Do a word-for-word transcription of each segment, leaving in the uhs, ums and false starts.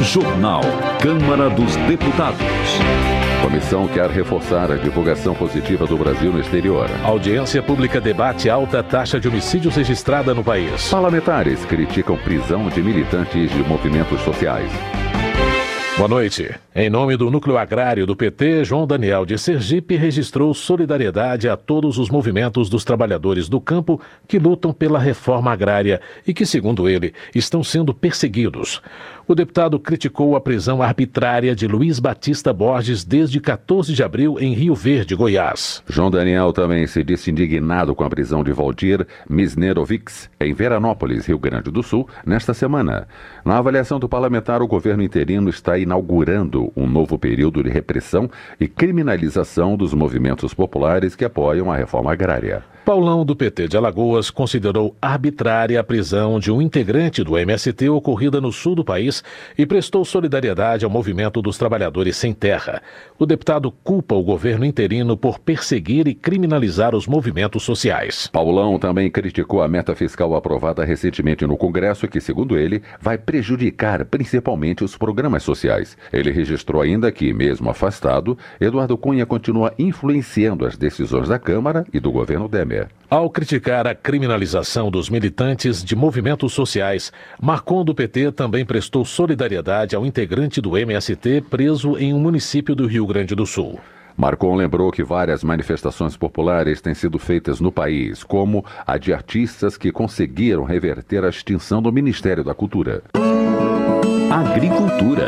Jornal Câmara dos Deputados. Comissão quer reforçar a divulgação positiva do Brasil no exterior. Audiência pública debate alta taxa de homicídios registrada no país. Parlamentares criticam prisão de militantes de movimentos sociais. Boa noite. Em nome do Núcleo Agrário do P T, João Daniel de Sergipe registrou solidariedade a todos os movimentos dos trabalhadores do campo que lutam pela reforma agrária e que, segundo ele, estão sendo perseguidos. O deputado criticou a prisão arbitrária de Luiz Batista Borges desde quatorze de abril em Rio Verde, Goiás. João Daniel também se disse indignado com a prisão de Valdir Misnerovics em Veranópolis, Rio Grande do Sul, nesta semana. Na avaliação do parlamentar, o governo interino está inaugurando um novo período de repressão e criminalização dos movimentos populares que apoiam a reforma agrária. Paulão, do P T de Alagoas, considerou arbitrária a prisão de um integrante do M S T ocorrida no sul do país e prestou solidariedade ao movimento dos trabalhadores sem terra. O deputado culpa o governo interino por perseguir e criminalizar os movimentos sociais. Paulão também criticou a meta fiscal aprovada recentemente no Congresso, que, segundo ele, vai prejudicar principalmente os programas sociais. Ele registrou ainda que, mesmo afastado, Eduardo Cunha continua influenciando as decisões da Câmara e do governo Temer. Ao criticar a criminalização dos militantes de movimentos sociais, Marcon, do P T, também prestou solidariedade ao integrante do M S T preso em um município do Rio Grande do Sul. Marcon lembrou que várias manifestações populares têm sido feitas no país, como a de artistas que conseguiram reverter a extinção do Ministério da Cultura. Agricultura.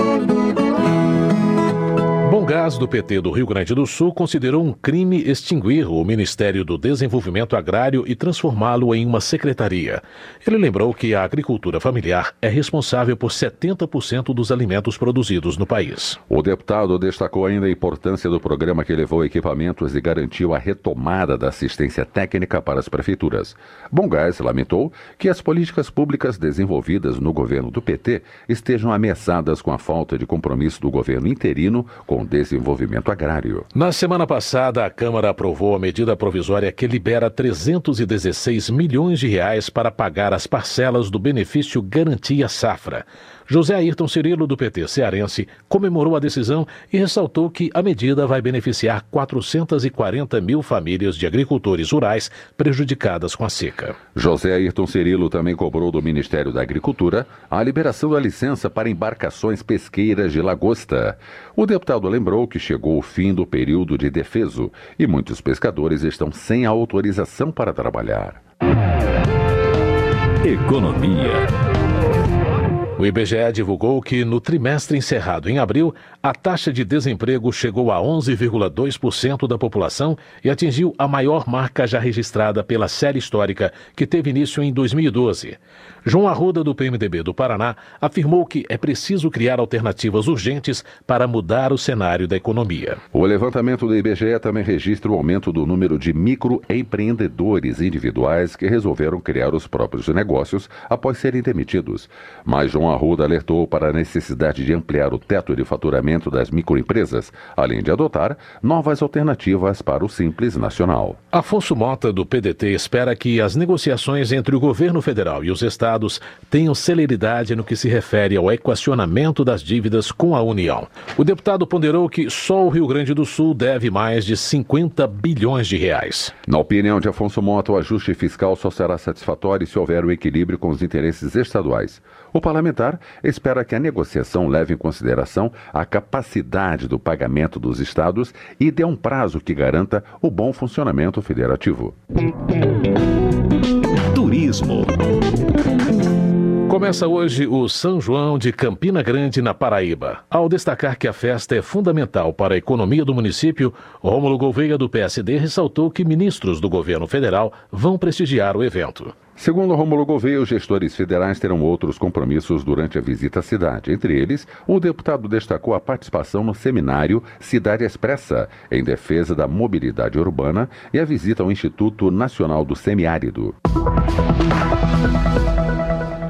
Bom Gás, do P T do Rio Grande do Sul, considerou um crime extinguir o Ministério do Desenvolvimento Agrário e transformá-lo em uma secretaria. Ele lembrou que a agricultura familiar é responsável por setenta por cento dos alimentos produzidos no país. O deputado destacou ainda a importância do programa que levou equipamentos e garantiu a retomada da assistência técnica para as prefeituras. Bom Gás lamentou que as políticas públicas desenvolvidas no governo do P T estejam ameaçadas com a falta de compromisso do governo interino com o desenvolvimento agrário. Na semana passada, a Câmara aprovou a medida provisória que libera trezentos e dezesseis milhões de reais para pagar as parcelas do benefício Garantia Safra. José Ayrton Cirilo, do P T cearense, comemorou a decisão e ressaltou que a medida vai beneficiar quatrocentas e quarenta mil famílias de agricultores rurais prejudicadas com a seca. José Ayrton Cirilo também cobrou do Ministério da Agricultura a liberação da licença para embarcações pesqueiras de lagosta. O deputado lembrou que chegou o fim do período de defeso e muitos pescadores estão sem autorização para trabalhar. Economia. O I B G E divulgou que, no trimestre encerrado em abril, a taxa de desemprego chegou a onze vírgula dois por cento da população e atingiu a maior marca já registrada pela série histórica, que teve início em dois mil e doze. João Arruda, do P M D B do Paraná, afirmou que é preciso criar alternativas urgentes para mudar o cenário da economia. O levantamento do I B G E também registra o aumento do número de microempreendedores individuais que resolveram criar os próprios negócios após serem demitidos. Mas João Arruda alertou para a necessidade de ampliar o teto de faturamento das microempresas, além de adotar novas alternativas para o Simples Nacional. Afonso Mota, do P D T, espera que as negociações entre o governo federal e os estados tenham celeridade no que se refere ao equacionamento das dívidas com a União. O deputado ponderou que só o Rio Grande do Sul deve mais de cinquenta bilhões de reais. Na opinião de Afonso Mota, o ajuste fiscal só será satisfatório se houver o equilíbrio com os interesses estaduais. O parlamentar espera que a negociação leve em consideração a capacidade do pagamento dos estados e dê um prazo que garanta o bom funcionamento federativo. Turismo. Começa hoje o São João de Campina Grande, na Paraíba. Ao destacar que a festa é fundamental para a economia do município, Rômulo Gouveia, do P S D, ressaltou que ministros do governo federal vão prestigiar o evento. Segundo Rômulo Gouveia, os gestores federais terão outros compromissos durante a visita à cidade. Entre eles, o deputado destacou a participação no seminário Cidade Expressa, em defesa da mobilidade urbana, e a visita ao Instituto Nacional do Semiárido.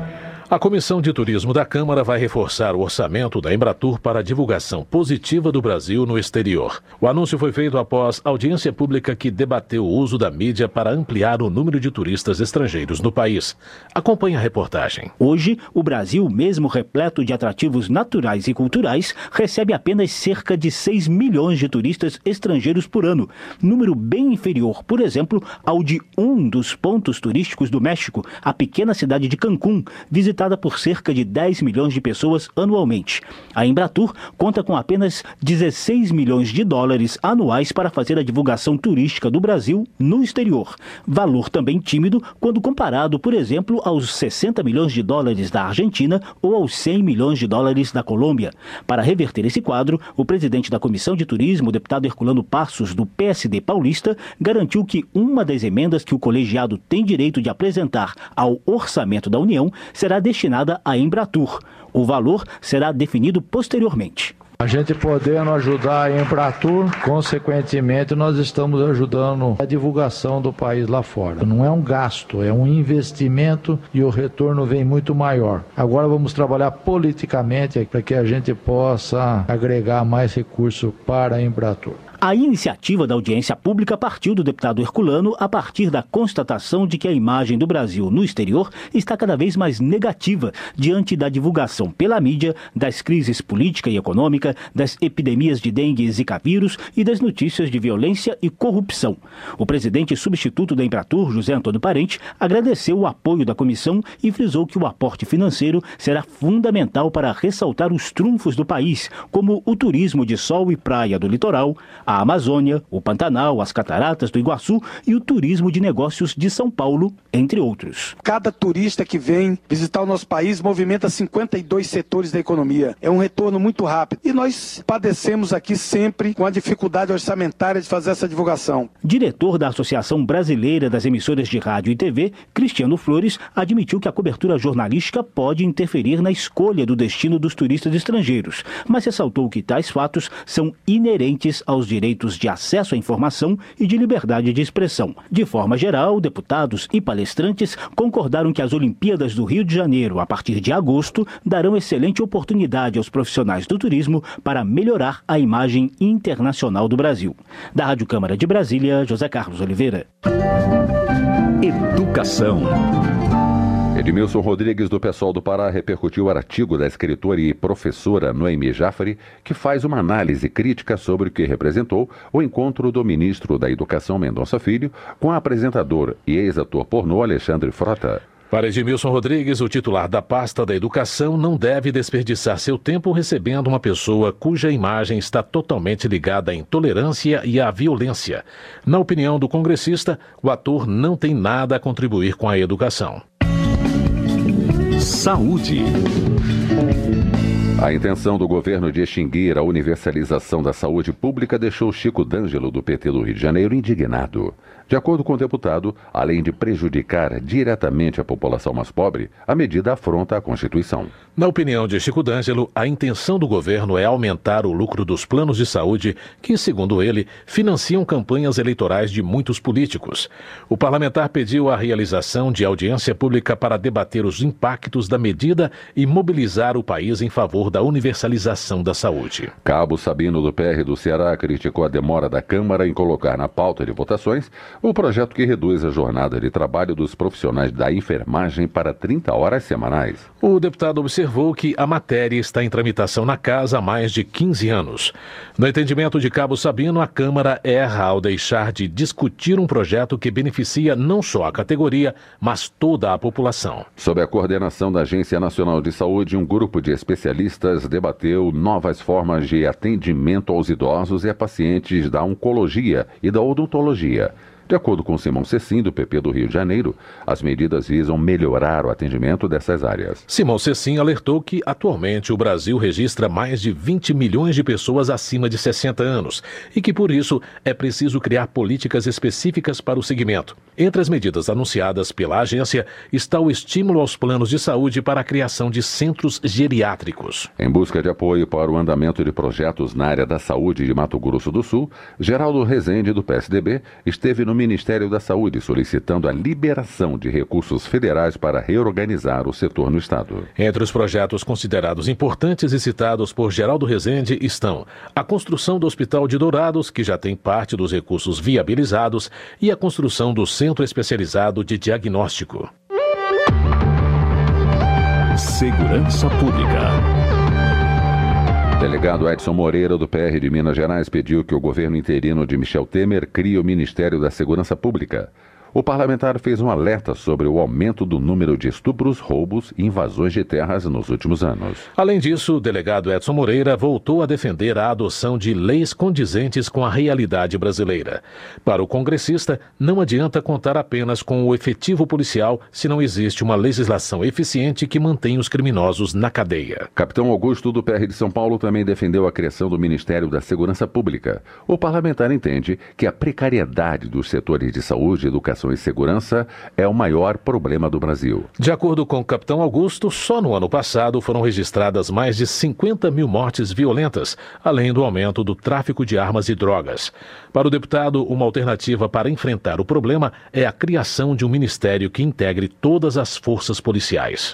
A Comissão de Turismo da Câmara vai reforçar o orçamento da Embratur para a divulgação positiva do Brasil no exterior. O anúncio foi feito após audiência pública que debateu o uso da mídia para ampliar o número de turistas estrangeiros no país. Acompanhe a reportagem. Hoje, o Brasil, mesmo repleto de atrativos naturais e culturais, recebe apenas cerca de seis milhões de turistas estrangeiros por ano, número bem inferior, por exemplo, ao de um dos pontos turísticos do México, a pequena cidade de Cancún, visitada por cerca de dez milhões de pessoas anualmente. A Embratur conta com apenas dezesseis milhões de dólares anuais para fazer a divulgação turística do Brasil no exterior. Valor também tímido quando comparado, por exemplo, aos sessenta milhões de dólares da Argentina ou aos cem milhões de dólares da Colômbia. Para reverter esse quadro, o presidente da Comissão de Turismo, o deputado Herculano Passos, do P S D paulista, garantiu que uma das emendas que o colegiado tem direito de apresentar ao orçamento da União será destinada à Embratur. O valor será definido posteriormente. A gente podendo ajudar a Embratur, consequentemente nós estamos ajudando a divulgação do país lá fora. Não é um gasto, é um investimento e o retorno vem muito maior. Agora vamos trabalhar politicamente para que a gente possa agregar mais recursos para a Embratur. A iniciativa da audiência pública partiu do deputado Herculano a partir da constatação de que a imagem do Brasil no exterior está cada vez mais negativa diante da divulgação pela mídia das crises política e econômica, das epidemias de dengue e zika vírus e das notícias de violência e corrupção. O presidente substituto da Embratur, José Antônio Parente, agradeceu o apoio da comissão e frisou que o aporte financeiro será fundamental para ressaltar os trunfos do país, como o turismo de sol e praia do litoral, a Amazônia, o Pantanal, as Cataratas do Iguaçu e o turismo de negócios de São Paulo, entre outros. Cada turista que vem visitar o nosso país movimenta cinquenta e dois setores da economia. É um retorno muito rápido. E nós padecemos aqui sempre com a dificuldade orçamentária de fazer essa divulgação. Diretor da Associação Brasileira das Emissoras de Rádio e T V, Cristiano Flores, admitiu que a cobertura jornalística pode interferir na escolha do destino dos turistas estrangeiros, mas ressaltou que tais fatos são inerentes aos direitos direitos de acesso à informação e de liberdade de expressão. De forma geral, deputados e palestrantes concordaram que as Olimpíadas do Rio de Janeiro, a partir de agosto, darão excelente oportunidade aos profissionais do turismo para melhorar a imagem internacional do Brasil. Da Rádio Câmara de Brasília, José Carlos Oliveira. Educação. Edmilson Rodrigues, do PSOL do Pará, repercutiu o artigo da escritora e professora Noemi Jafari, que faz uma análise crítica sobre o que representou o encontro do ministro da Educação, Mendonça Filho, com o apresentador e ex-ator pornô Alexandre Frota. Para Edmilson Rodrigues, o titular da pasta da educação não deve desperdiçar seu tempo recebendo uma pessoa cuja imagem está totalmente ligada à intolerância e à violência. Na opinião do congressista, o ator não tem nada a contribuir com a educação. Saúde. A intenção do governo de extinguir a universalização da saúde pública deixou Chico D'Angelo, do P T do Rio de Janeiro, indignado. De acordo com o deputado, além de prejudicar diretamente a população mais pobre, a medida afronta a Constituição. Na opinião de Chico D'Angelo, a intenção do governo é aumentar o lucro dos planos de saúde que, segundo ele, financiam campanhas eleitorais de muitos políticos. O parlamentar pediu a realização de audiência pública para debater os impactos da medida e mobilizar o país em favor da universalização da saúde. Cabo Sabino, do P R do Ceará, criticou a demora da Câmara em colocar na pauta de votações o projeto que reduz a jornada de trabalho dos profissionais da enfermagem para trinta horas semanais. O deputado observou que a matéria está em tramitação na Casa há mais de quinze anos. No entendimento de Cabo Sabino, a Câmara erra ao deixar de discutir um projeto que beneficia não só a categoria, mas toda a população. Sob a coordenação da Agência Nacional de Saúde, um grupo de especialistas debateu novas formas de atendimento aos idosos e a pacientes da oncologia e da odontologia. De acordo com Simão Cecim, do P P do Rio de Janeiro, as medidas visam melhorar o atendimento dessas áreas. Simão Cecim alertou que, atualmente, o Brasil registra mais de vinte milhões de pessoas acima de sessenta anos e que, por isso, é preciso criar políticas específicas para o segmento. Entre as medidas anunciadas pela agência está o estímulo aos planos de saúde para a criação de centros geriátricos. Em busca de apoio para o andamento de projetos na área da saúde de Mato Grosso do Sul, Geraldo Rezende, do P S D B, esteve no Ministério da Saúde, solicitando a liberação de recursos federais para reorganizar o setor no estado. Entre os projetos considerados importantes e citados por Geraldo Rezende estão a construção do Hospital de Dourados, que já tem parte dos recursos viabilizados, e a construção do Centro Especializado de Diagnóstico. Segurança Pública. Delegado Edson Moreira, do P R de Minas Gerais, pediu que o governo interino de Michel Temer crie o Ministério da Segurança Pública. O parlamentar fez um alerta sobre o aumento do número de estupros, roubos e invasões de terras nos últimos anos. Além disso, o delegado Edson Moreira voltou a defender a adoção de leis condizentes com a realidade brasileira. Para o congressista, não adianta contar apenas com o efetivo policial se não existe uma legislação eficiente que mantém os criminosos na cadeia. Capitão Augusto, do P R de São Paulo, também defendeu a criação do Ministério da Segurança Pública. O parlamentar entende que a precariedade dos setores de saúde, educação e segurança é o maior problema do Brasil. De acordo com o capitão Augusto, só no ano passado foram registradas mais de cinquenta mil mortes violentas, além do aumento do tráfico de armas e drogas. Para o deputado, uma alternativa para enfrentar o problema é a criação de um ministério que integre todas as forças policiais.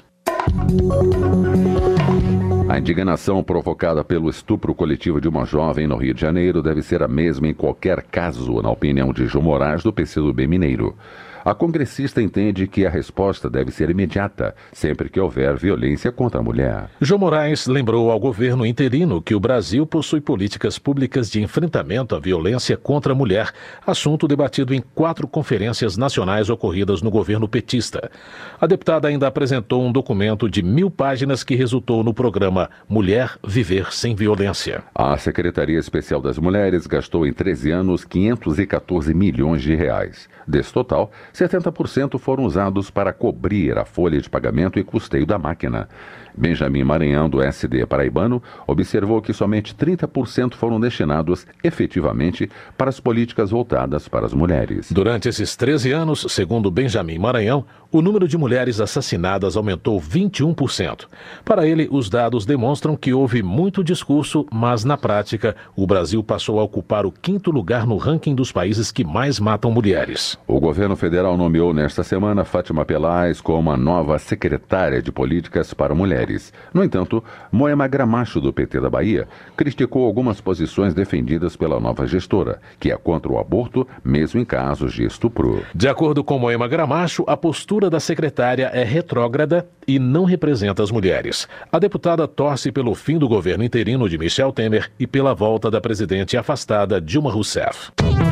A indignação provocada pelo estupro coletivo de uma jovem no Rio de Janeiro deve ser a mesma em qualquer caso, na opinião de João Moraes, do P C do B Mineiro. A congressista entende que a resposta deve ser imediata, sempre que houver violência contra a mulher. João Moraes lembrou ao governo interino que o Brasil possui políticas públicas de enfrentamento à violência contra a mulher, assunto debatido em quatro conferências nacionais ocorridas no governo petista. A deputada ainda apresentou um documento de mil páginas que resultou no programa Mulher Viver Sem Violência. A Secretaria Especial das Mulheres gastou em treze anos quinhentos e quatorze milhões de reais. Desse total, setenta por cento foram usados para cobrir a folha de pagamento e custeio da máquina. Benjamin Maranhão, do S D paraibano, observou que somente trinta por cento foram destinados efetivamente para as políticas voltadas para as mulheres. Durante esses treze anos, segundo Benjamin Maranhão, o número de mulheres assassinadas aumentou vinte e um por cento. Para ele, os dados demonstram que houve muito discurso, mas na prática, o Brasil passou a ocupar o quinto lugar no ranking dos países que mais matam mulheres. O governo federal nomeou nesta semana Fátima Pelais como a nova secretária de Políticas para Mulheres. No entanto, Moema Gramacho, do P T da Bahia, criticou algumas posições defendidas pela nova gestora, que é contra o aborto, mesmo em casos de estupro. De acordo com Moema Gramacho, a postura da secretária é retrógrada e não representa as mulheres. A deputada torce pelo fim do governo interino de Michel Temer e pela volta da presidente afastada Dilma Rousseff.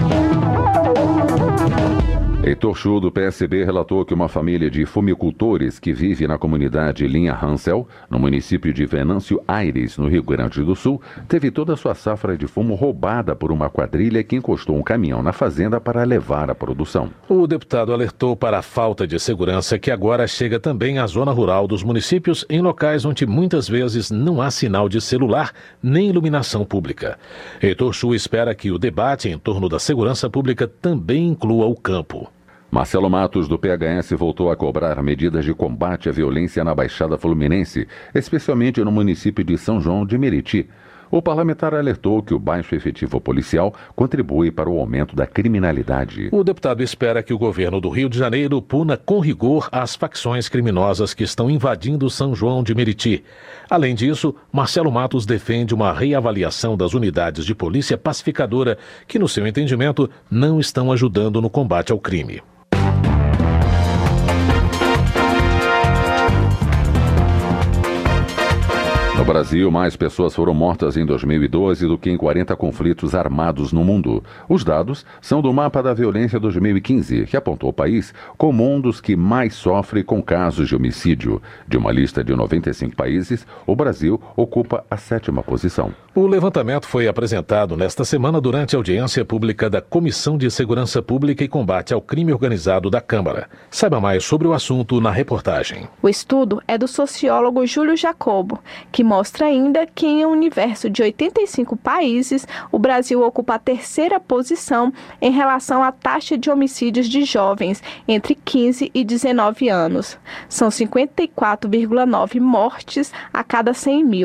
Heitor Chu, do P S B, relatou que uma família de fumicultores que vive na comunidade Linha Hansel, no município de Venâncio Aires, no Rio Grande do Sul, teve toda a sua safra de fumo roubada por uma quadrilha que encostou um caminhão na fazenda para levar a produção. O deputado alertou para a falta de segurança que agora chega também à zona rural dos municípios, em locais onde muitas vezes não há sinal de celular nem iluminação pública. Heitor Chu espera que o debate em torno da segurança pública também inclua o campo. Marcelo Matos, do P H S, voltou a cobrar medidas de combate à violência na Baixada Fluminense, especialmente no município de São João de Meriti. O parlamentar alertou que o baixo efetivo policial contribui para o aumento da criminalidade. O deputado espera que o governo do Rio de Janeiro puna com rigor as facções criminosas que estão invadindo São João de Meriti. Além disso, Marcelo Matos defende uma reavaliação das unidades de polícia pacificadora que, no seu entendimento, não estão ajudando no combate ao crime. No Brasil, mais pessoas foram mortas em dois mil e doze do que em quarenta conflitos armados no mundo. Os dados são do Mapa da Violência dois mil e quinze, que apontou o país como um dos que mais sofre com casos de homicídio. De uma lista de noventa e cinco países, o Brasil ocupa a sétima posição. O levantamento foi apresentado nesta semana durante a audiência pública da Comissão de Segurança Pública e Combate ao Crime Organizado da Câmara. Saiba mais sobre o assunto na reportagem. O estudo é do sociólogo Júlio Jacobo, que mostra ainda que em um universo de oitenta e cinco países, o Brasil ocupa a terceira posição em relação à taxa de homicídios de jovens entre quinze e dezenove anos. São cinquenta e quatro vírgula nove mortes a cada cem mil.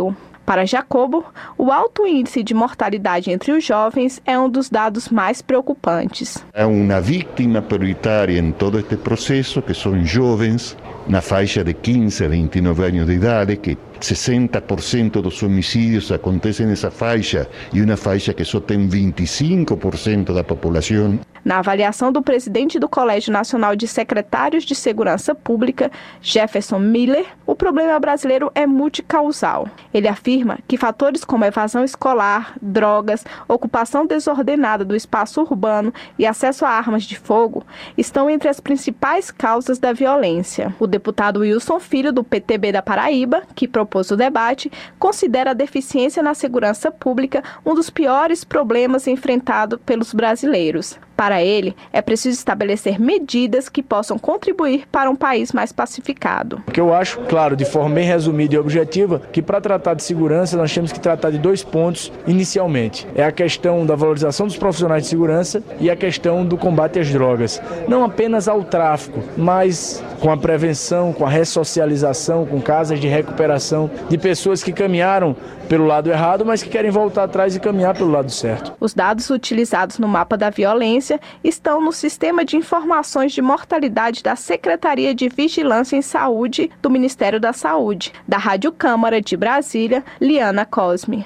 Para Jacobo, o alto índice de mortalidade entre os jovens é um dos dados mais preocupantes. É uma vítima prioritária em todo este processo, que são jovens, na faixa de quinze a vinte e nove anos de idade, que sessenta por cento dos homicídios acontecem nessa faixa, e uma faixa que só tem vinte e cinco por cento da população. Na avaliação do presidente do Colégio Nacional de Secretários de Segurança Pública, Jefferson Miller, o problema brasileiro é multicausal. Ele afirma que fatores como evasão escolar, drogas, ocupação desordenada do espaço urbano e acesso a armas de fogo estão entre as principais causas da violência. O deputado Wilson Filho, do P T B da Paraíba, que propôs o debate, considera a deficiência na segurança pública um dos piores problemas enfrentados pelos brasileiros. Para ele, é preciso estabelecer medidas que possam contribuir para um país mais pacificado. O que eu acho, claro, de forma bem resumida e objetiva, que para tratar de segurança nós temos que tratar de dois pontos inicialmente. É a questão da valorização dos profissionais de segurança e a questão do combate às drogas. Não apenas ao tráfico, mas com a prevenção, com a ressocialização, com casas de recuperação de pessoas que caminharam pelo lado errado, mas que querem voltar atrás e caminhar pelo lado certo. Os dados utilizados no mapa da violência estão no Sistema de Informações de Mortalidade da Secretaria de Vigilância em Saúde do Ministério da Saúde. Da Rádio Câmara de Brasília, Liana Cosme.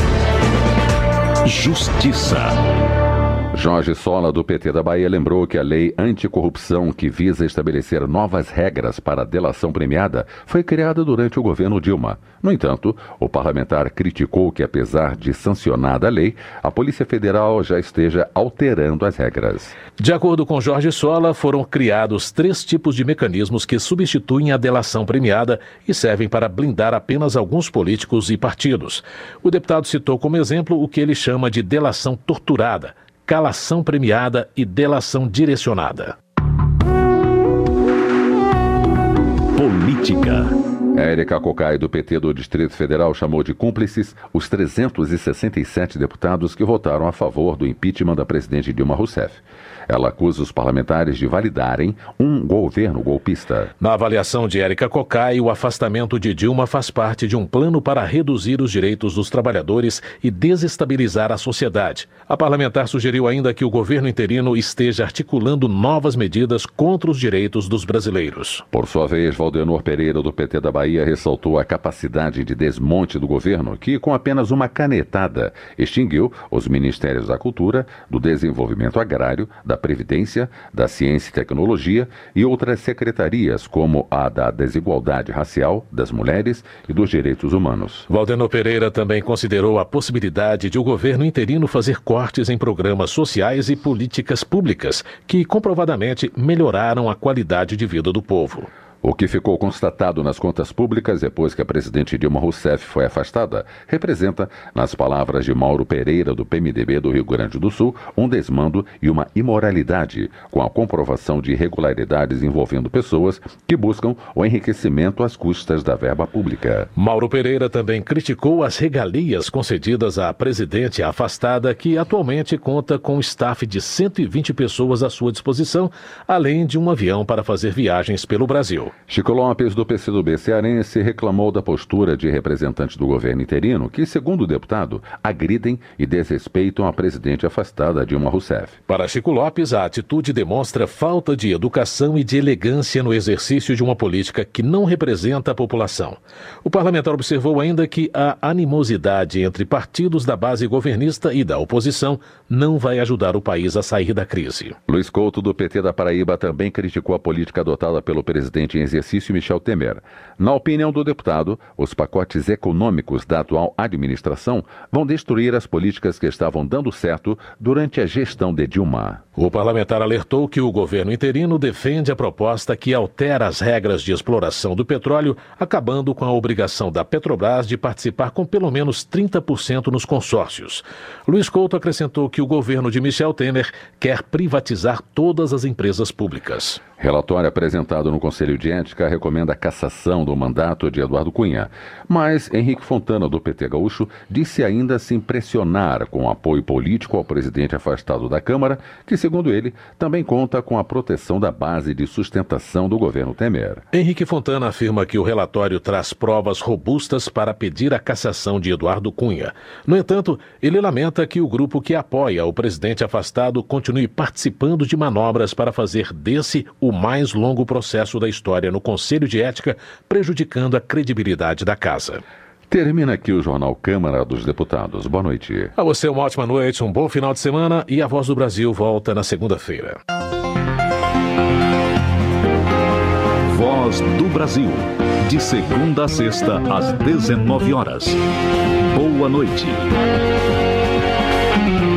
Justiça. Jorge Sola, do P T da Bahia, lembrou que a lei anticorrupção, que visa estabelecer novas regras para a delação premiada, foi criada durante o governo Dilma. No entanto, o parlamentar criticou que, apesar de sancionada a lei, a Polícia Federal já esteja alterando as regras. De acordo com Jorge Sola, foram criados três tipos de mecanismos que substituem a delação premiada e servem para blindar apenas alguns políticos e partidos. O deputado citou como exemplo o que ele chama de delação torturada, calação premiada e delação direcionada. Política. Érica Cocai, do P T do Distrito Federal, chamou de cúmplices os trezentos e sessenta e sete deputados que votaram a favor do impeachment da presidente Dilma Rousseff. Ela acusa os parlamentares de validarem um governo golpista. Na avaliação de Érica Cocai, o afastamento de Dilma faz parte de um plano para reduzir os direitos dos trabalhadores e desestabilizar a sociedade. A parlamentar sugeriu ainda que o governo interino esteja articulando novas medidas contra os direitos dos brasileiros. Por sua vez, Valdenor Pereira, do P T da Bahia, ressaltou a capacidade de desmonte do governo, que, com apenas uma canetada, extinguiu os Ministérios da Cultura, do Desenvolvimento Agrário, da Previdência, da Ciência e Tecnologia e outras secretarias, como a da Desigualdade Racial, das Mulheres e dos Direitos Humanos. Valdenor Pereira também considerou a possibilidade de o governo interino fazer cortes em programas sociais e políticas públicas, que comprovadamente melhoraram a qualidade de vida do povo. O que ficou constatado nas contas públicas depois que a presidente Dilma Rousseff foi afastada representa, nas palavras de Mauro Pereira, do P M D B do Rio Grande do Sul, um desmando e uma imoralidade, com a comprovação de irregularidades envolvendo pessoas que buscam o enriquecimento às custas da verba pública. Mauro Pereira também criticou as regalias concedidas à presidente afastada, que atualmente conta com um staff de cento e vinte pessoas à sua disposição, além de um avião para fazer viagens pelo Brasil. Chico Lopes, do P C do B cearense, reclamou da postura de representantes do governo interino que, segundo o deputado, agridem e desrespeitam a presidente afastada Dilma Rousseff. Para Chico Lopes, a atitude demonstra falta de educação e de elegância no exercício de uma política que não representa a população. O parlamentar observou ainda que a animosidade entre partidos da base governista e da oposição não vai ajudar o país a sair da crise. Luiz Couto, do P T da Paraíba, também criticou a política adotada pelo presidente em exercício Michel Temer. Na opinião do deputado, os pacotes econômicos da atual administração vão destruir as políticas que estavam dando certo durante a gestão de Dilma. O parlamentar alertou que o governo interino defende a proposta que altera as regras de exploração do petróleo, acabando com a obrigação da Petrobras de participar com pelo menos trinta por cento nos consórcios. Luiz Couto acrescentou que o governo de Michel Temer quer privatizar todas as empresas públicas. Relatório apresentado no Conselho de de Ética recomenda a cassação do mandato de Eduardo Cunha, mas Henrique Fontana, do P T Gaúcho, disse ainda se impressionar com o apoio político ao presidente afastado da Câmara, que, segundo ele, também conta com a proteção da base de sustentação do governo Temer. Henrique Fontana afirma que o relatório traz provas robustas para pedir a cassação de Eduardo Cunha. No entanto, ele lamenta que o grupo que apoia o presidente afastado continue participando de manobras para fazer desse o mais longo processo da história no Conselho de Ética, prejudicando a credibilidade da casa. Termina aqui o Jornal Câmara dos Deputados. Boa noite. A você uma ótima noite, um bom final de semana e a Voz do Brasil volta na segunda-feira. Voz do Brasil. De segunda a sexta, às dezenove horas. Boa noite.